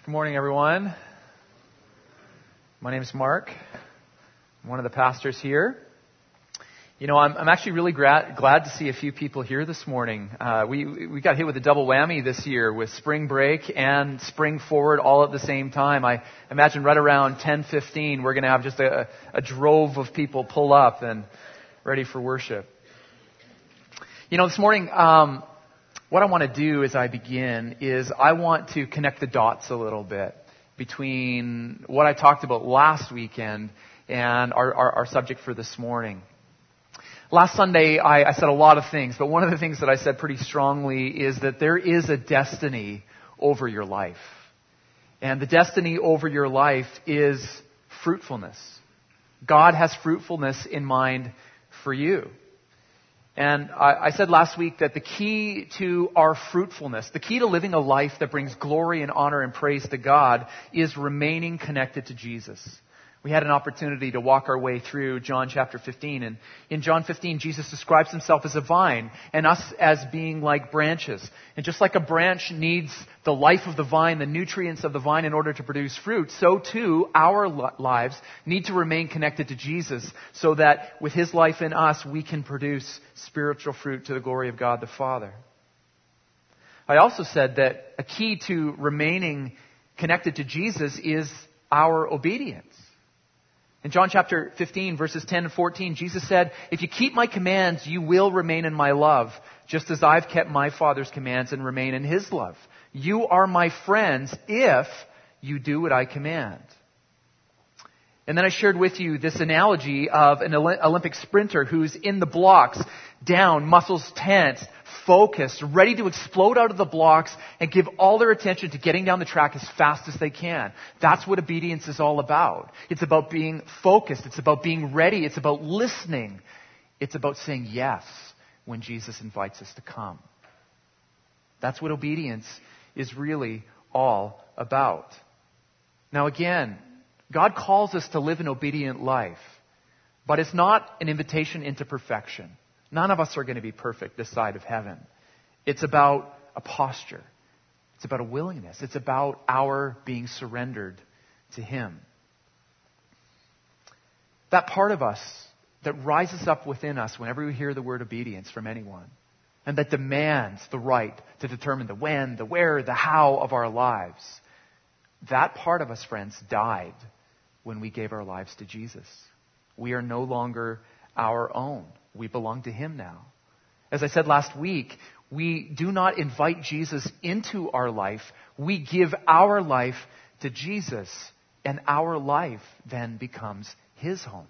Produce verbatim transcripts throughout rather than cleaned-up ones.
Good morning, everyone. My name is Mark. I'm one of the pastors here. You know, I'm, I'm actually really gra- glad to see a few people here this morning. Uh, we we got hit with a double whammy this year with spring break and spring forward all at the same time. I imagine right around ten fifteen, we're going to have just a, a drove of people pull up and ready for worship. You know, this morning, um, what I want to do as I begin is I want to connect the dots a little bit between what I talked about last weekend and our, our, our subject for this morning. Last Sunday, I, I said a lot of things, but one of the things that I said pretty strongly is that there is a destiny over your life. And the destiny over your life is fruitfulness. God has fruitfulness in mind for you. And I, I said last week that the key to our fruitfulness, the key to living a life that brings glory and honor and praise to God is remaining connected to Jesus. We had an opportunity to walk our way through John chapter fifteen. And in John fifteen, Jesus describes himself as a vine and us as being like branches. And just like a branch needs the life of the vine, the nutrients of the vine in order to produce fruit, so too our lives need to remain connected to Jesus so that with his life in us, we can produce spiritual fruit to the glory of God the Father. I also said that a key to remaining connected to Jesus is our obedience. In John chapter fifteen, verses ten and fourteen, Jesus said, "If you keep my commands, you will remain in my love, just as I've kept my Father's commands and remain in his love. You are my friends if you do what I command." And then I shared with you this analogy of an Olympic sprinter who's in the blocks, down, muscles tense, focused, ready to explode out of the blocks and give all their attention to getting down the track as fast as they can. That's what obedience is all about. It's about being focused. It's about being ready. It's about listening. It's about saying yes when Jesus invites us to come. That's what obedience is really all about. Now again, God calls us to live an obedient life, but it's not an invitation into perfection. None of us are going to be perfect this side of heaven. It's about a posture. It's about a willingness. It's about our being surrendered to him. That part of us that rises up within us whenever we hear the word obedience from anyone, and that demands the right to determine the when, the where, the how of our lives, that part of us, friends, died when we gave our lives to Jesus. We are no longer our own. We belong to him now. As I said last week, we do not invite Jesus into our life. We give our life to Jesus, and our life then becomes his home.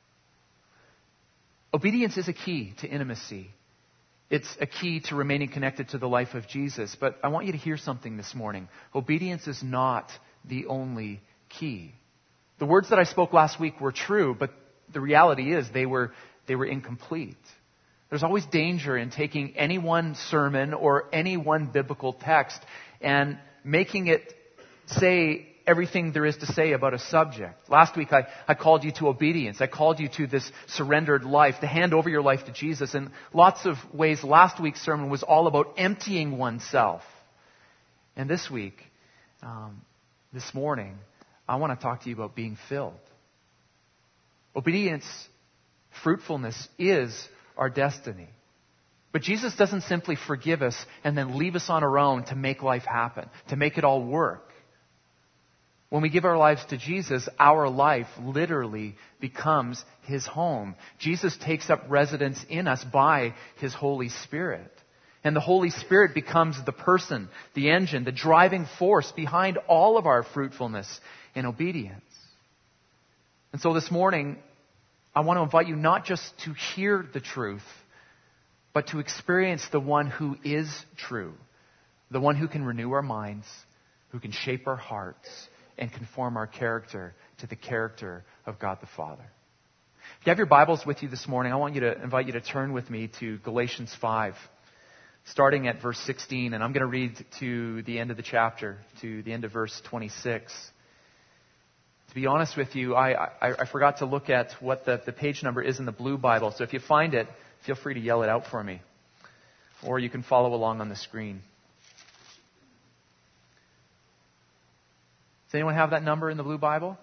Obedience is a key to intimacy. It's a key to remaining connected to the life of Jesus. But I want you to hear something this morning. Obedience is not the only key. The words that I spoke last week were true, but the reality is they were they were incomplete. There's always danger in taking any one sermon or any one biblical text and making it say everything there is to say about a subject. Last week I, I called you to obedience. I called you to this surrendered life, to hand over your life to Jesus. In lots of ways, last week's sermon was all about emptying oneself. And this week, um, this morning, I want to talk to you about being filled. Obedience, fruitfulness is our destiny. But Jesus doesn't simply forgive us and then leave us on our own to make life happen, to make it all work. When we give our lives to Jesus, our life literally becomes his home. Jesus takes up residence in us by his Holy Spirit. And the Holy Spirit becomes the person, the engine, the driving force behind all of our fruitfulness and obedience. And so this morning, I want to invite you not just to hear the truth, but to experience the one who is true, the one who can renew our minds, who can shape our hearts, and conform our character to the character of God the Father. If you have your Bibles with you this morning, I want you to invite you to turn with me to Galatians five, starting at verse sixteen, and I'm going to read to the end of the chapter, to the end of verse twenty-six. To be honest with you, I, I, I forgot to look at what the, the page number is in the blue Bible. So if you find it, feel free to yell it out for me. Or you can follow along on the screen. Does anyone have that number in the Blue Bible?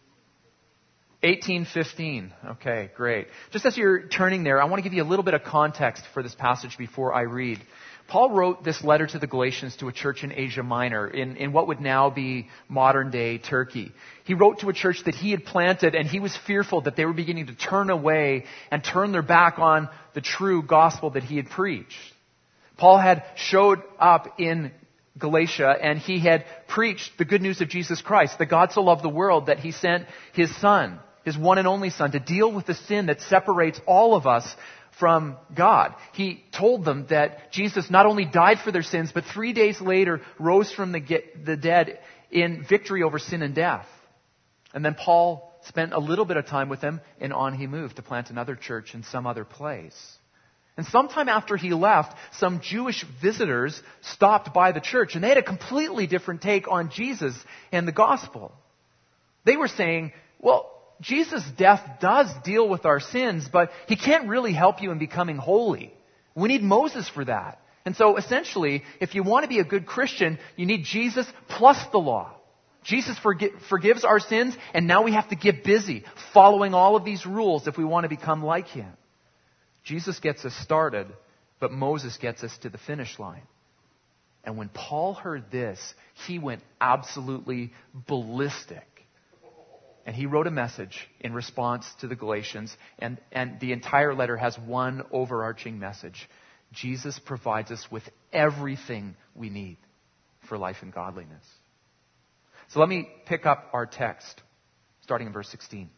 eighteen fifteen. Okay, great. Just as you're turning there, I want to give you a little bit of context for this passage before I read. Paul wrote this letter to the Galatians to a church in Asia Minor, in, in what would now be modern-day Turkey. He wrote to a church that he had planted, and he was fearful that they were beginning to turn away and turn their back on the true gospel that he had preached. Paul had showed up in Galatia, and he had preached the good news of Jesus Christ, that God so loved the world that he sent his Son, his one and only Son, to deal with the sin that separates all of us from God. He told them that Jesus not only died for their sins, but three days later rose from the, get, the dead in victory over sin and death. And then Paul spent a little bit of time with them, and on he moved to plant another church in some other place. And sometime after he left, some Jewish visitors stopped by the church, and they had a completely different take on Jesus and the gospel. They were saying, well, Jesus' death does deal with our sins, but he can't really help you in becoming holy. We need Moses for that. And so essentially, if you want to be a good Christian, you need Jesus plus the law. Jesus forgi- forgives our sins, and now we have to get busy following all of these rules if we want to become like him. Jesus gets us started, but Moses gets us to the finish line. And when Paul heard this, he went absolutely ballistic. And he wrote a message in response to the Galatians, and, and the entire letter has one overarching message. Jesus provides us with everything we need for life and godliness. So let me pick up our text, starting in verse sixteen.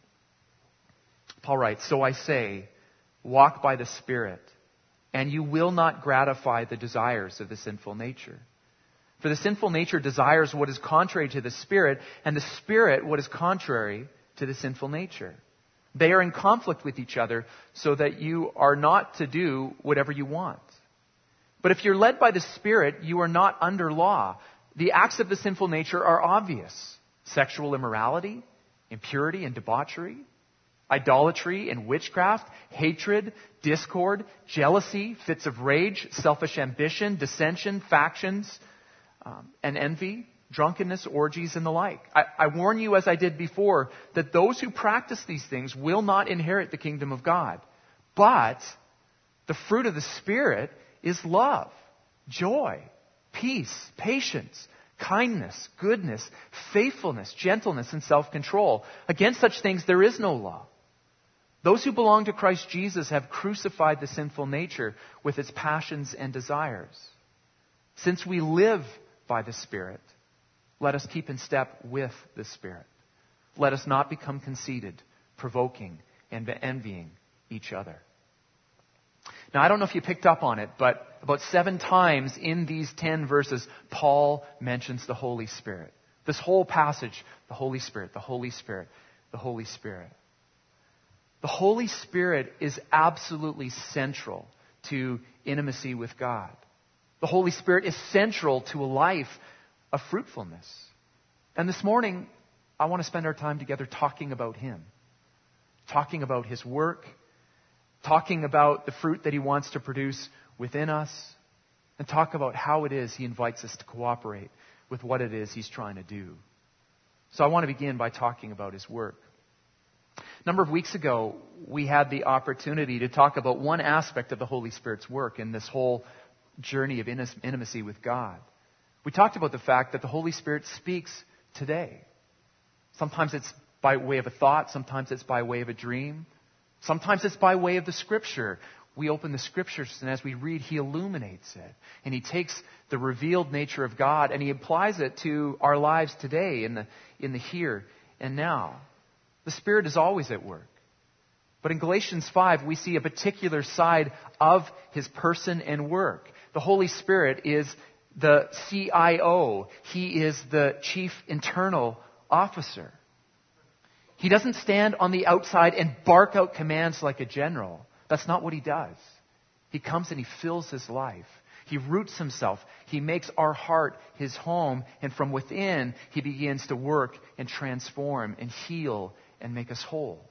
Paul writes, "So I say, walk by the Spirit, and you will not gratify the desires of the sinful nature. For the sinful nature desires what is contrary to the Spirit, and the Spirit what is contrary to the sinful nature. They are in conflict with each other, so that you are not to do whatever you want. But if you're led by the Spirit, you are not under law. The acts of the sinful nature are obvious: sexual immorality, impurity and debauchery, idolatry and witchcraft, hatred, discord, jealousy, fits of rage, selfish ambition, dissension, factions, Um, and envy, drunkenness, orgies, and the like. I, I warn you, as I did before, that those who practice these things will not inherit the kingdom of God. But the fruit of the Spirit is love, joy, peace, patience, kindness, goodness, faithfulness, gentleness, and self-control. Against such things there is no law. Those who belong to Christ Jesus have crucified the sinful nature with its passions and desires. Since we live by the Spirit, let us keep in step with the Spirit. Let us not become conceited, provoking, and envying each other." Now, I don't know if you picked up on it, but about seven times in these ten verses, Paul mentions the Holy Spirit. This whole passage, the Holy Spirit, the Holy Spirit, the Holy Spirit. The Holy Spirit is absolutely central to intimacy with God. The Holy Spirit is central to a life of fruitfulness. And this morning, I want to spend our time together talking about Him. Talking about His work. Talking about the fruit that He wants to produce within us. And talk about how it is He invites us to cooperate with what it is He's trying to do. So I want to begin by talking about His work. A number of weeks ago, we had the opportunity to talk about one aspect of the Holy Spirit's work in this whole journey of intimacy with God. We talked about the fact that the Holy Spirit speaks today. Sometimes it's by way of a thought, sometimes it's by way of a dream, sometimes it's by way of the Scripture. We open the Scriptures, and as we read, He illuminates it. And He takes the revealed nature of God and He applies it to our lives today, in the, in the here and now. The Spirit is always at work. But in Galatians five, we see a particular side of His person and work. The Holy Spirit is the C I O. He is the chief internal officer. He doesn't stand on the outside and bark out commands like a general. That's not what He does. He comes and He fills His life. He roots Himself. He makes our heart His home. And from within, He begins to work and transform and heal and make us whole.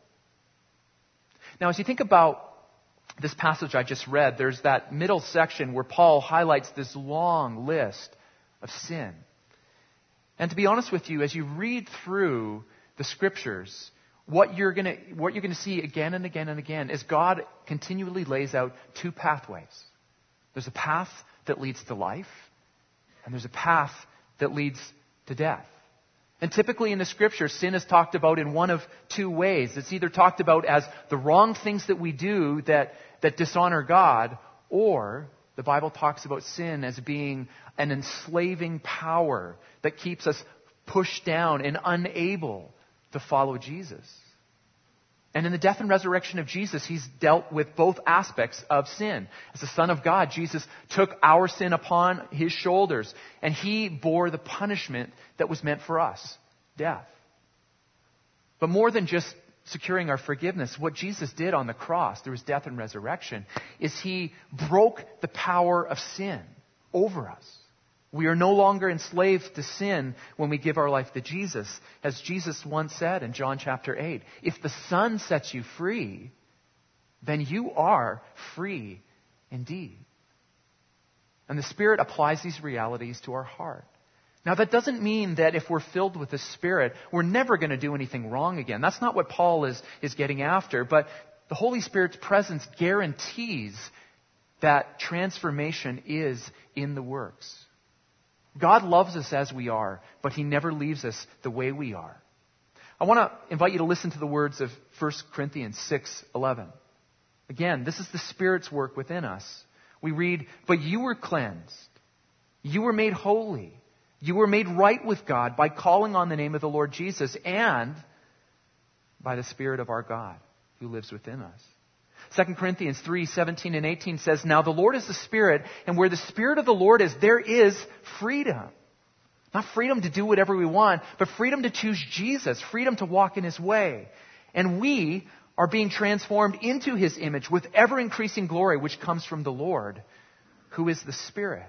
Now, as you think about this passage I just read, there's that middle section where Paul highlights this long list of sin. And to be honest with you, as you read through the Scriptures, what you're going to what you're going to see again and again and again is God continually lays out two pathways. There's a path that leads to life, and there's a path that leads to death. And typically in the Scripture, sin is talked about in one of two ways. It's either talked about as the wrong things that we do that, that dishonor God, or the Bible talks about sin as being an enslaving power that keeps us pushed down and unable to follow Jesus. And in the death and resurrection of Jesus, He's dealt with both aspects of sin. As the Son of God, Jesus took our sin upon His shoulders, and He bore the punishment that was meant for us, death. But more than just securing our forgiveness, what Jesus did on the cross through His death and resurrection is He broke the power of sin over us. We are no longer enslaved to sin when we give our life to Jesus. As Jesus once said in John chapter eight, if the Son sets you free, then you are free indeed. And the Spirit applies these realities to our heart. Now, that doesn't mean that if we're filled with the Spirit, we're never going to do anything wrong again. That's not what Paul is, is getting after. But the Holy Spirit's presence guarantees that transformation is in the works. God loves us as we are, but He never leaves us the way we are. I want to invite you to listen to the words of First Corinthians six eleven. Again, this is the Spirit's work within us. We read, "But you were cleansed. You were made holy. You were made right with God by calling on the name of the Lord Jesus and by the Spirit of our God who lives within us." Second Corinthians three seventeen and eighteen says, "Now the Lord is the Spirit, and where the Spirit of the Lord is, there is freedom." Not freedom to do whatever we want, but freedom to choose Jesus, freedom to walk in His way. And we are being transformed into His image with ever-increasing glory, which comes from the Lord, who is the Spirit.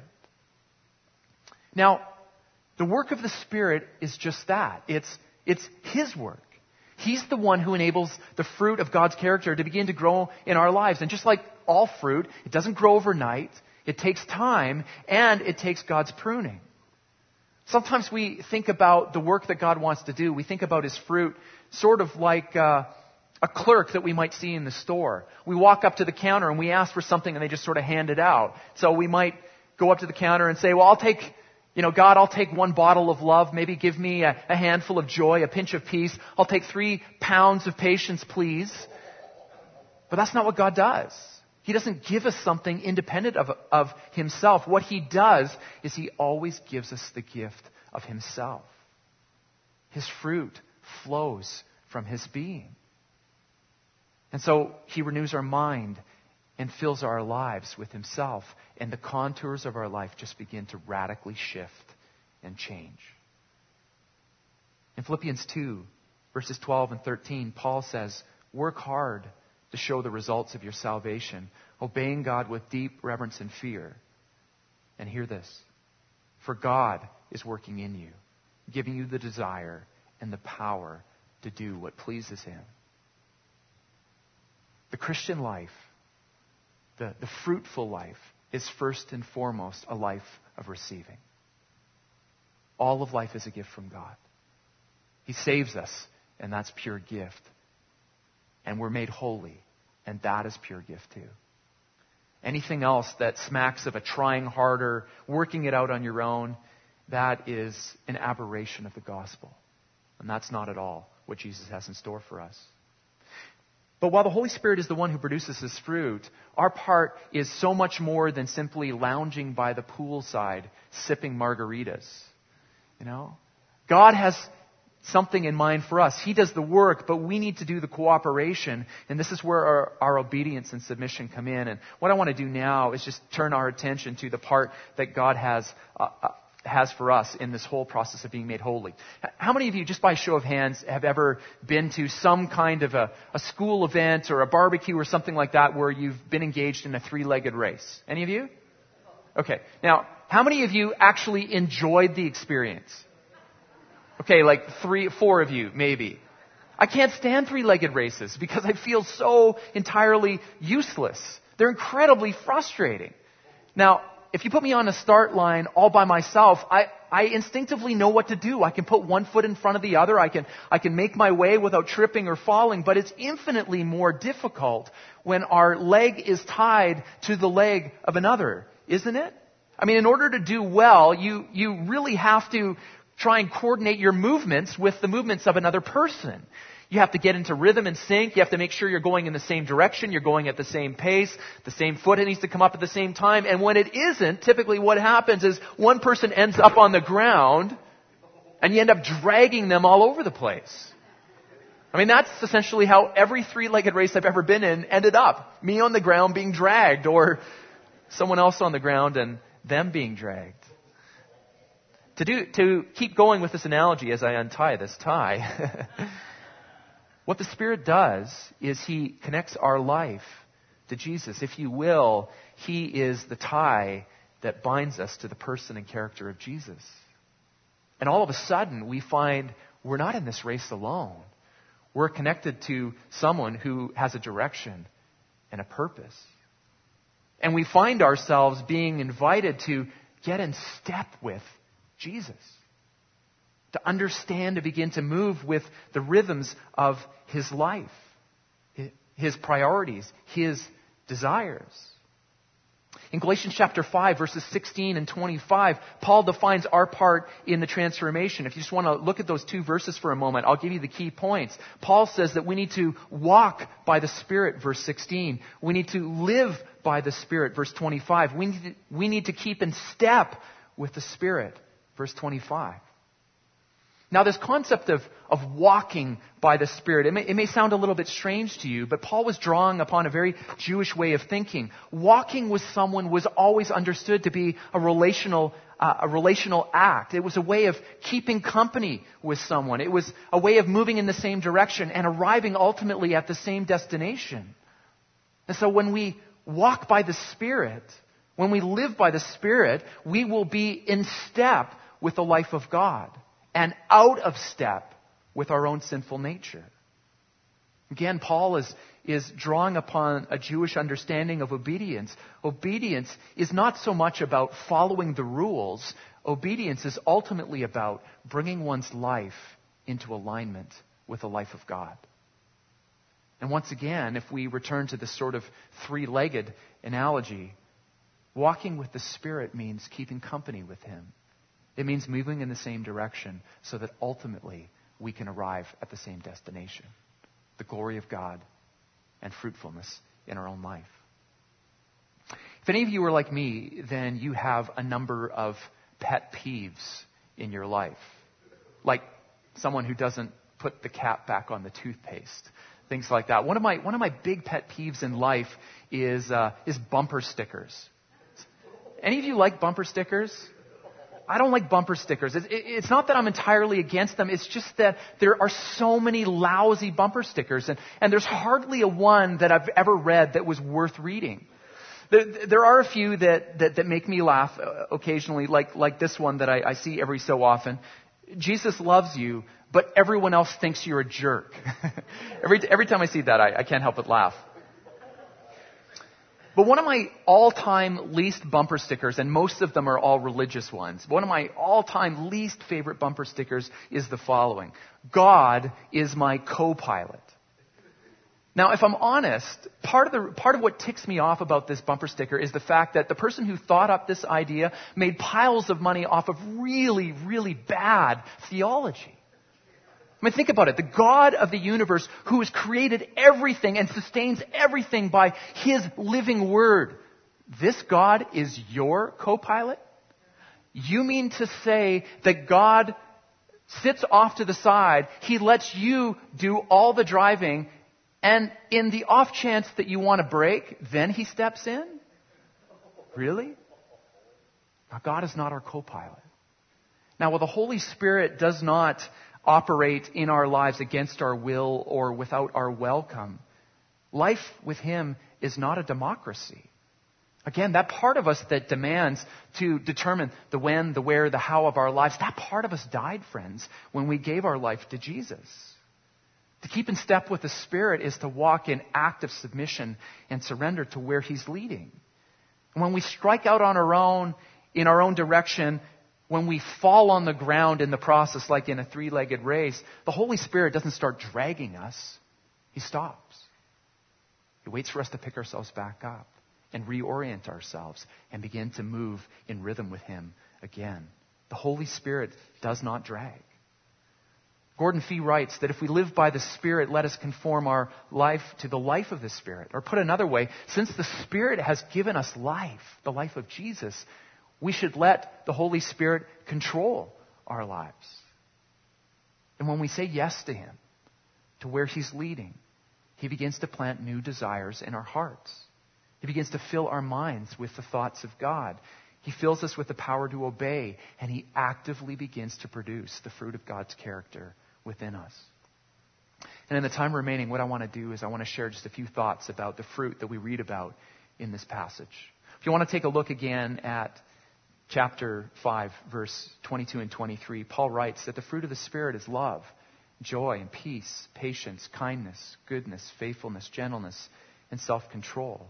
Now, the work of the Spirit is just that. It's, it's His work. He's the one who enables the fruit of God's character to begin to grow in our lives. And just like all fruit, it doesn't grow overnight. It takes time, and it takes God's pruning. Sometimes we think about the work that God wants to do. We think about His fruit sort of like uh, a clerk that we might see in the store. We walk up to the counter and we ask for something and they just sort of hand it out. So we might go up to the counter and say, well, I'll take, you know, God, I'll take one bottle of love. Maybe give me a, a handful of joy, a pinch of peace. I'll take three pounds of patience, please. But that's not what God does. He doesn't give us something independent of, of Himself. What He does is He always gives us the gift of Himself. His fruit flows from His being. And so He renews our mind and fills our lives with Himself. And the contours of our life just begin to radically shift and change. In Philippians two, verses twelve and thirteen, Paul says, "Work hard to show the results of your salvation, obeying God with deep reverence and fear." And hear this, "For God is working in you, giving you the desire and the power to do what pleases Him." The Christian life, the, the fruitful life, is first and foremost a life of receiving. All of life is a gift from God. He saves us, and that's pure gift. And we're made holy, and that is pure gift too. Anything else that smacks of a trying harder, working it out on your own, that is an aberration of the gospel. And that's not at all what Jesus has in store for us. But while the Holy Spirit is the one who produces this fruit, our part is so much more than simply lounging by the poolside, sipping margaritas. You know? God has something in mind for us. He does the work, but we need to do the cooperation. And this is where our, our obedience and submission come in. And what I want to do now is just turn our attention to the part that God has uh, uh, has for us in this whole process of being made holy. How many of you, just by show of hands, have ever been to some kind of a, a school event or a barbecue or something like that where you've been engaged in a three-legged race? Any of you? Okay. Now, how many of you actually enjoyed the experience? Okay, like three, four of you, maybe. I can't stand three-legged races because I feel so entirely useless. They're incredibly frustrating. Now, if you put me on a start line all by myself, I, I instinctively know what to do. I can put one foot in front of the other. I can, I can make my way without tripping or falling, but it's infinitely more difficult when our leg is tied to the leg of another, isn't it? I mean, in order to do well, you, you really have to try and coordinate your movements with the movements of another person. You have to get into rhythm and sync. You have to make sure you're going in the same direction. You're going at the same pace. The same foot needs to come up at the same time. And when it isn't, typically what happens is one person ends up on the ground and you end up dragging them all over the place. I mean, that's essentially how every three-legged race I've ever been in ended up. Me on the ground being dragged, or someone else on the ground and them being dragged. To do, to keep going with this analogy as I untie this tie, what the Spirit does is He connects our life to Jesus. If you will, He is the tie that binds us to the person and character of Jesus. And all of a sudden, we find we're not in this race alone. We're connected to someone who has a direction and a purpose. And we find ourselves being invited to get in step with Jesus. To understand, to begin to move with the rhythms of His life, His priorities, His desires. In Galatians chapter five, verses sixteen and twenty-five, Paul defines our part in the transformation. If you just want to look at those two verses for a moment, I'll give you the key points. Paul says that we need to walk by the Spirit, verse sixteen. We need to live by the Spirit, verse twenty-five. We need to, we need to keep in step with the Spirit, verse twenty-five. Now, this concept of, of walking by the Spirit, it may, it may sound a little bit strange to you, but Paul was drawing upon a very Jewish way of thinking. Walking with someone was always understood to be a relational, uh, a relational act. It was a way of keeping company with someone. It was a way of moving in the same direction and arriving ultimately at the same destination. And so when we walk by the Spirit, when we live by the Spirit, we will be in step with the life of God and out of step with our own sinful nature. Again, Paul is, is drawing upon a Jewish understanding of obedience. Obedience is not so much about following the rules. Obedience is ultimately about bringing one's life into alignment with the life of God. And once again, if we return to this sort of three-legged analogy, walking with the Spirit means keeping company with Him. It means moving in the same direction so that ultimately we can arrive at the same destination, the glory of God and fruitfulness in our own life. If any of you are like me, then you have a number of pet peeves in your life. Like someone who doesn't put the cap back on the toothpaste. Things like that. One of my one of my big pet peeves in life is uh, is bumper stickers. Any of you like bumper stickers? I don't like bumper stickers. It, it, it's not that I'm entirely against them. It's just that there are so many lousy bumper stickers, and, and there's hardly a one that I've ever read that was worth reading. There, there are a few that, that, that make me laugh occasionally, like like this one that I, I see every so often. Jesus loves you, but everyone else thinks you're a jerk. every every time I see that, I, I can't help but laugh. But one of my all-time least bumper stickers, and most of them are all religious ones, one of my all-time least favorite bumper stickers is the following: God is my co-pilot. Now, if I'm honest, part of the part of what ticks me off about this bumper sticker is the fact that the person who thought up this idea made piles of money off of really, really bad theology. I mean, think about it. The God of the universe who has created everything and sustains everything by His living word. This God is your co-pilot? You mean to say that God sits off to the side, He lets you do all the driving, and in the off chance that you want to brake, then He steps in? Really? Now, God is not our co-pilot. Now, while the Holy Spirit does not operate in our lives against our will or without our welcome, life with Him is not a democracy. Again, that part of us that demands to determine the when, the where, the how of our lives, that part of us died, friends, when we gave our life to Jesus. To keep in step with the Spirit is to walk in active submission and surrender to where He's leading. And when we strike out on our own, in our own direction, when we fall on the ground in the process, like in a three-legged race, the Holy Spirit doesn't start dragging us. He stops. He waits for us to pick ourselves back up and reorient ourselves and begin to move in rhythm with Him again. The Holy Spirit does not drag. Gordon Fee writes that if we live by the Spirit, let us conform our life to the life of the Spirit. Or put another way, since the Spirit has given us life, the life of Jesus, we should let the Holy Spirit control our lives. And when we say yes to Him, to where He's leading, He begins to plant new desires in our hearts. He begins to fill our minds with the thoughts of God. He fills us with the power to obey, and He actively begins to produce the fruit of God's character within us. And in the time remaining, what I want to do is I want to share just a few thoughts about the fruit that we read about in this passage. If you want to take a look again at chapter five, verse twenty-two and twenty-three, Paul writes that the fruit of the Spirit is love, joy and peace, patience, kindness, goodness, faithfulness, gentleness, and self-control.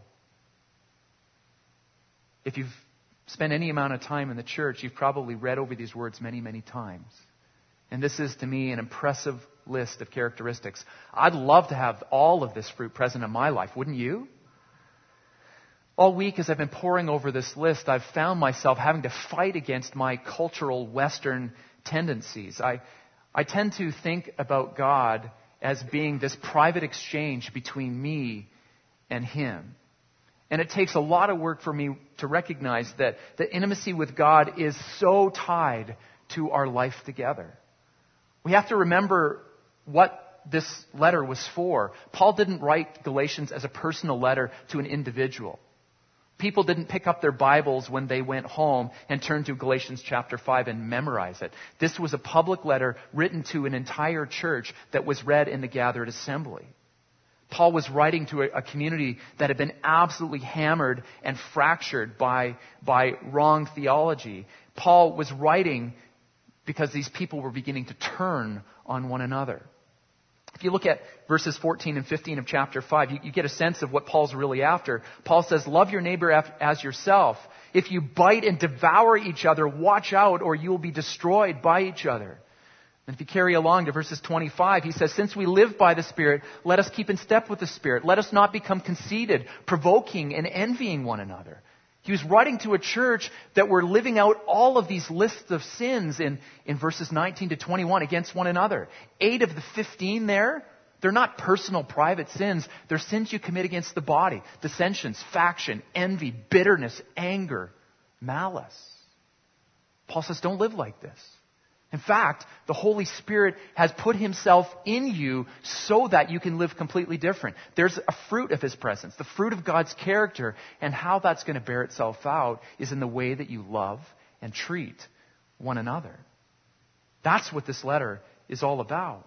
If you've spent any amount of time in the church, you've probably read over these words many, many times. And this is, to me, an impressive list of characteristics. I'd love to have all of this fruit present in my life, wouldn't you? All week, as I've been poring over this list, I've found myself having to fight against my cultural Western tendencies. I, I tend to think about God as being this private exchange between me and Him. And it takes a lot of work for me to recognize that the intimacy with God is so tied to our life together. We have to remember what this letter was for. Paul didn't write Galatians as a personal letter to an individual. People didn't pick up their Bibles when they went home and turn to Galatians chapter five and memorize it. This was a public letter written to an entire church that was read in the gathered assembly. Paul was writing to a, a community that had been absolutely hammered and fractured by, by wrong theology. Paul was writing because these people were beginning to turn on one another. If you look at verses fourteen and fifteen of chapter five, you, you get a sense of what Paul's really after. Paul says, love your neighbor as yourself. If you bite and devour each other, watch out or you will be destroyed by each other. And if you carry along to verses twenty-five, he says, since we live by the Spirit, let us keep in step with the Spirit. Let us not become conceited, provoking and envying one another. He was writing to a church that were living out all of these lists of sins in, in verses nineteen to twenty-one against one another. Eight of the fifteen there, they're not personal, private sins. They're sins you commit against the body. Dissensions, faction, envy, bitterness, anger, malice. Paul says, don't live like this. In fact, the Holy Spirit has put Himself in you so that you can live completely different. There's a fruit of His presence, the fruit of God's character, and how that's going to bear itself out is in the way that you love and treat one another. That's what this letter is all about.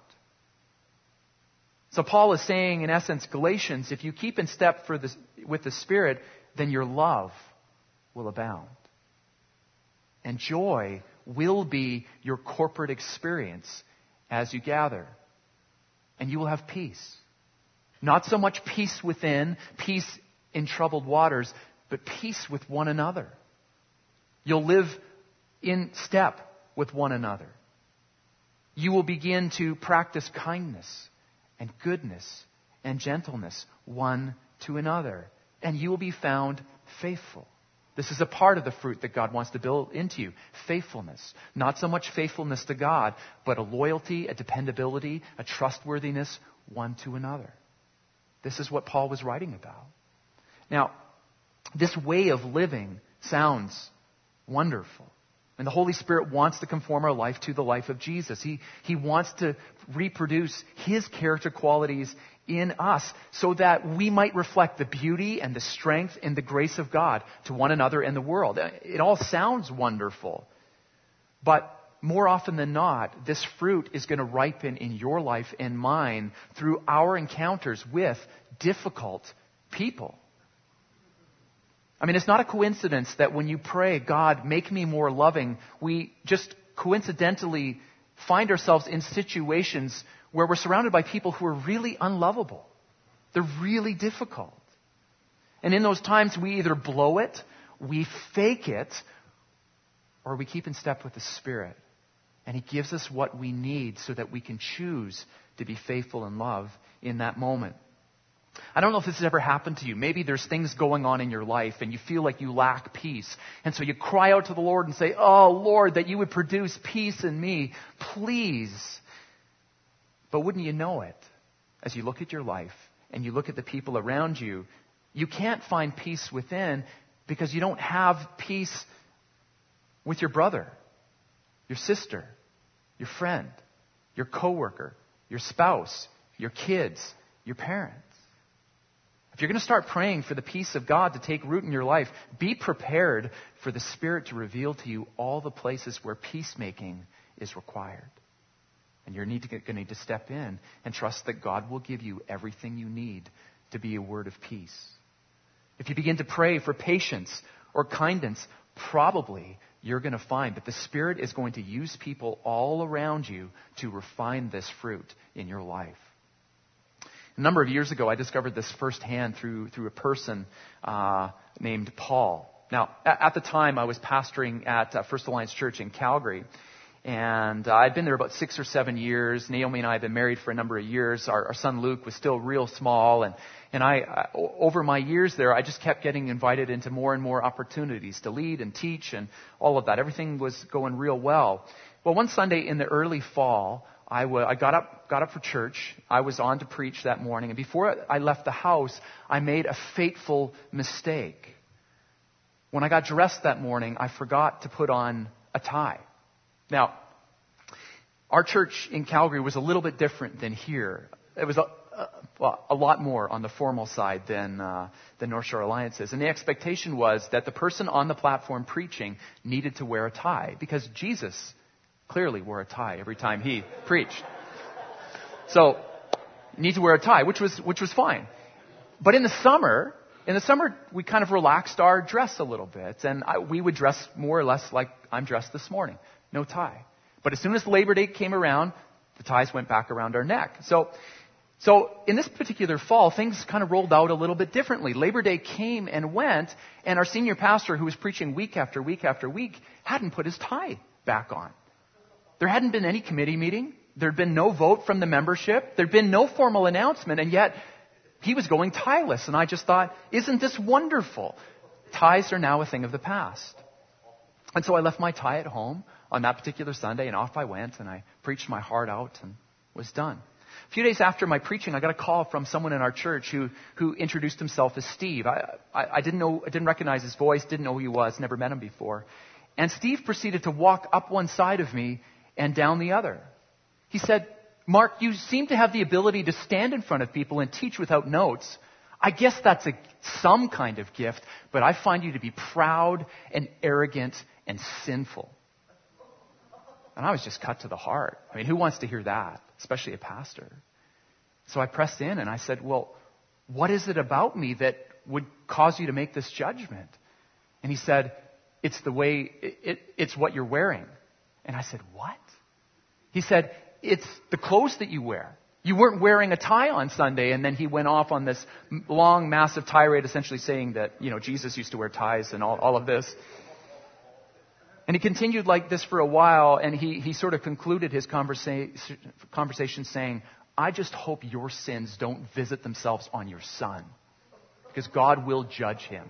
So Paul is saying, in essence, Galatians, if you keep in step for this, with the Spirit, then your love will abound. And joy will be your corporate experience as you gather. And you will have peace. Not so much peace within, peace in troubled waters, but peace with one another. You'll live in step with one another. You will begin to practice kindness and goodness and gentleness one to another. And you will be found faithful. This is a part of the fruit that God wants to build into you. Faithfulness. Not so much faithfulness to God, but a loyalty, a dependability, a trustworthiness one to another. This is what Paul was writing about. Now, this way of living sounds wonderful. And the Holy Spirit wants to conform our life to the life of Jesus. He, he wants to reproduce His character qualities in us so that we might reflect the beauty and the strength and the grace of God to one another and the world. It all sounds wonderful. But more often than not, this fruit is going to ripen in your life and mine through our encounters with difficult people. I mean, it's not a coincidence that when you pray, God, make me more loving, we just coincidentally find ourselves in situations where we're surrounded by people who are really unlovable. They're really difficult. And in those times, we either blow it we fake it or we keep in step with the Spirit. And He gives us what we need so that we can choose to be faithful in love in that moment. I don't know if this has ever happened to you. Maybe there's things going on in your life and you feel like you lack peace. And so you cry out to the Lord and say, oh, Lord, that you would produce peace in me, please. But wouldn't you know it, as you look at your life and you look at the people around you, you can't find peace within because you don't have peace with your brother, your sister, your friend, your coworker, your spouse, your kids, your parents. If you're going to start praying for the peace of God to take root in your life, be prepared for the Spirit to reveal to you all the places where peacemaking is required. And you're need to get, going to need to step in and trust that God will give you everything you need to be a word of peace. If you begin to pray for patience or kindness, probably you're going to find that the Spirit is going to use people all around you to refine this fruit in your life. A number of years ago, I discovered this firsthand through through a person uh, named Paul. Now, at, at the time, I was pastoring at uh, First Alliance Church in Calgary, and uh, I'd been there about six or seven years. Naomi and I had been married for a number of years. Our, our son Luke was still real small, and and I, I, over my years there, I just kept getting invited into more and more opportunities to lead and teach and all of that. Everything was going real well. Well, one Sunday in the early fall, I, w- I got up got up for church. I was on to preach that morning. And before I left the house, I made a fateful mistake. When I got dressed that morning, I forgot to put on a tie. Now, our church in Calgary was a little bit different than here. It was a, a, well, a lot more on the formal side than, uh, than North Shore Alliance is. And the expectation was that the person on the platform preaching needed to wear a tie because Jesus clearly wore a tie every time he preached. So, you need to wear a tie, which was which was fine. But in the summer, in the summer, we kind of relaxed our dress a little bit, and I, we would dress more or less like I'm dressed this morning, no tie. But as soon as Labor Day came around, the ties went back around our neck. So, so in this particular fall, things kind of rolled out a little bit differently. Labor Day came and went, and our senior pastor, who was preaching week after week after week, hadn't put his tie back on. There hadn't been any committee meeting. There'd been no vote from the membership. There'd been no formal announcement, and yet he was going tieless. And I just thought, isn't this wonderful? Ties are now a thing of the past. And so I left my tie at home on that particular Sunday, and off I went, and I preached my heart out and was done. A few days after my preaching, I got a call from someone in our church who, who introduced himself as Steve. I, I, I didn't know, I didn't recognize his voice, didn't know who he was, never met him before. And Steve proceeded to walk up one side of me and down the other. He said, Mark, you seem to have the ability to stand in front of people and teach without notes. I guess that's a, some kind of gift, but I find you to be proud and arrogant and sinful. And I was just cut to the heart. I mean, who wants to hear that, especially a pastor? So I pressed in and I said, well, what is it about me that would cause you to make this judgment? And he said, it's the way, it, it, it's what you're wearing. And I said, what? He said, it's the clothes that you wear. You weren't wearing a tie on Sunday. And then he went off on this long, massive tirade, essentially saying that, you know, Jesus used to wear ties and all, all of this. And he continued like this for a while, and he, he sort of concluded his conversa- conversation saying, I just hope your sins don't visit themselves on your son, because God will judge him.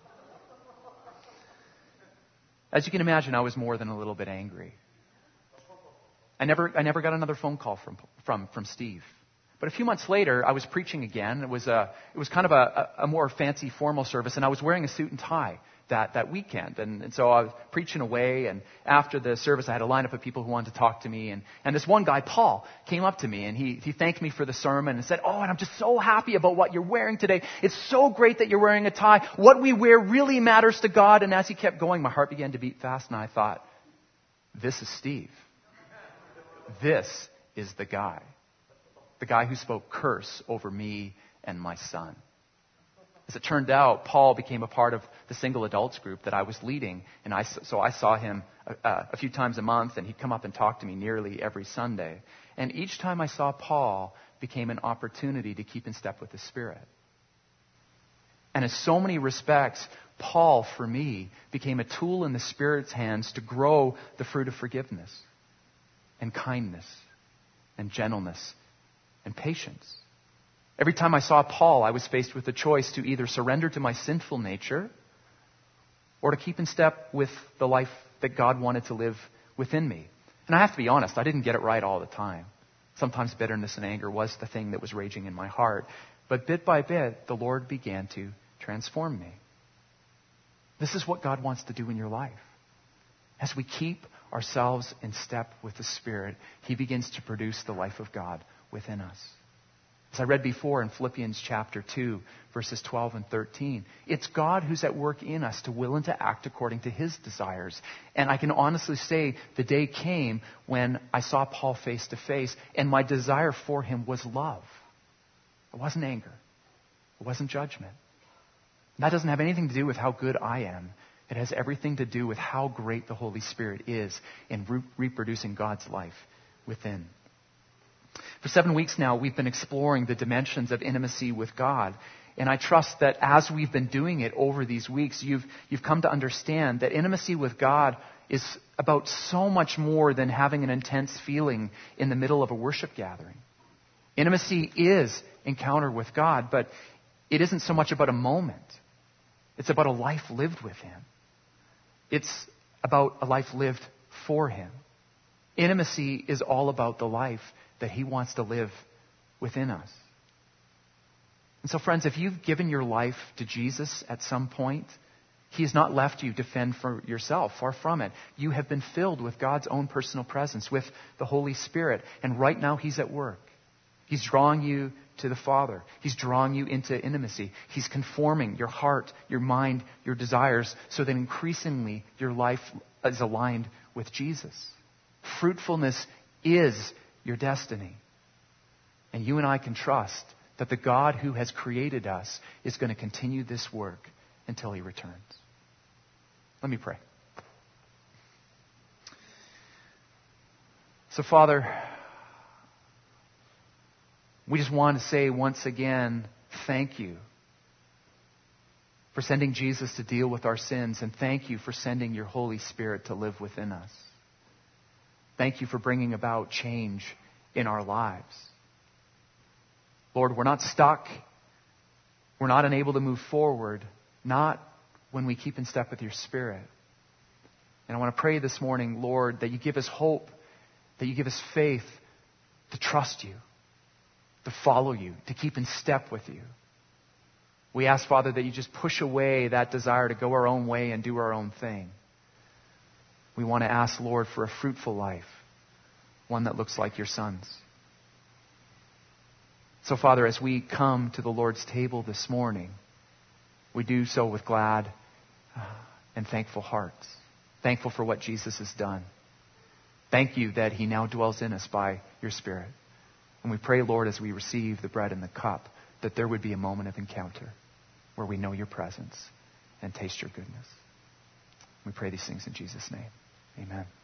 As you can imagine, I was more than a little bit angry. I never, I never got another phone call from, from, from Steve. But a few months later, I was preaching again. It was a, it was kind of a, a more fancy formal service, and I was wearing a suit and tie that, that weekend. And, and so I was preaching away, and after the service, I had a lineup of people who wanted to talk to me. And, and this one guy, Paul, came up to me, and he, he thanked me for the sermon and said, oh, and I'm just so happy about what you're wearing today. It's so great that you're wearing a tie. What we wear really matters to God. And as he kept going, my heart began to beat fast, and I thought, this is Steve. This is the guy. The guy who spoke curse over me and my son. As it turned out, Paul became a part of the single adults group that I was leading. And I, so I saw him a, a few times a month, and he'd come up and talk to me nearly every Sunday. And each time I saw Paul became an opportunity to keep in step with the Spirit. And in so many respects, Paul, for me, became a tool in the Spirit's hands to grow the fruit of forgiveness and kindness and gentleness and patience. Every time I saw Paul, I was faced with the choice to either surrender to my sinful nature or to keep in step with the life that God wanted to live within me. And I have to be honest, I didn't get it right all the time. Sometimes bitterness and anger was the thing that was raging in my heart. But bit by bit, the Lord began to transform me. This is what God wants to do in your life. As we keep ourselves in step with the Spirit, He begins to produce the life of God within us. As I read before in Philippians chapter two, verses twelve and thirteen, it's God who's at work in us to will and to act according to His desires. And I can honestly say the day came when I saw Paul face to face, and my desire for him was love. It wasn't anger. It wasn't judgment. And that doesn't have anything to do with how good I am. It has everything to do with how great the Holy Spirit is in re- reproducing God's life within. For seven weeks now, we've been exploring the dimensions of intimacy with God. And I trust that as we've been doing it over these weeks, you've, you've come to understand that intimacy with God is about so much more than having an intense feeling in the middle of a worship gathering. Intimacy is encounter with God, but it isn't so much about a moment. It's about a life lived with Him. It's about a life lived for Him. Intimacy is all about the life that He wants to live within us. And so, friends, if you've given your life to Jesus at some point, He has not left you to fend for yourself. Far from it. You have been filled with God's own personal presence, with the Holy Spirit. And right now He's at work. He's drawing you to the Father. He's drawing you into intimacy. He's conforming your heart, your mind, your desires, so that increasingly your life is aligned with Jesus. Fruitfulness is your destiny. And you and I can trust that the God who has created us is going to continue this work until He returns. Let me pray. So, Father, we just want to say once again, thank you for sending Jesus to deal with our sins, and thank you for sending your Holy Spirit to live within us. Thank you for bringing about change in our lives. Lord, we're not stuck. We're not unable to move forward, not when we keep in step with your Spirit. And I want to pray this morning, Lord, that you give us hope, that you give us faith to trust you, to follow you, to keep in step with you. We ask, Father, that you just push away that desire to go our own way and do our own thing. We want to ask, Lord, for a fruitful life, one that looks like your Son's. So, Father, as we come to the Lord's table this morning, we do so with glad and thankful hearts. Thankful for what Jesus has done. Thank you that He now dwells in us by your Spirit. And we pray, Lord, as we receive the bread and the cup, that there would be a moment of encounter where we know your presence and taste your goodness. We pray these things in Jesus' name. Amen.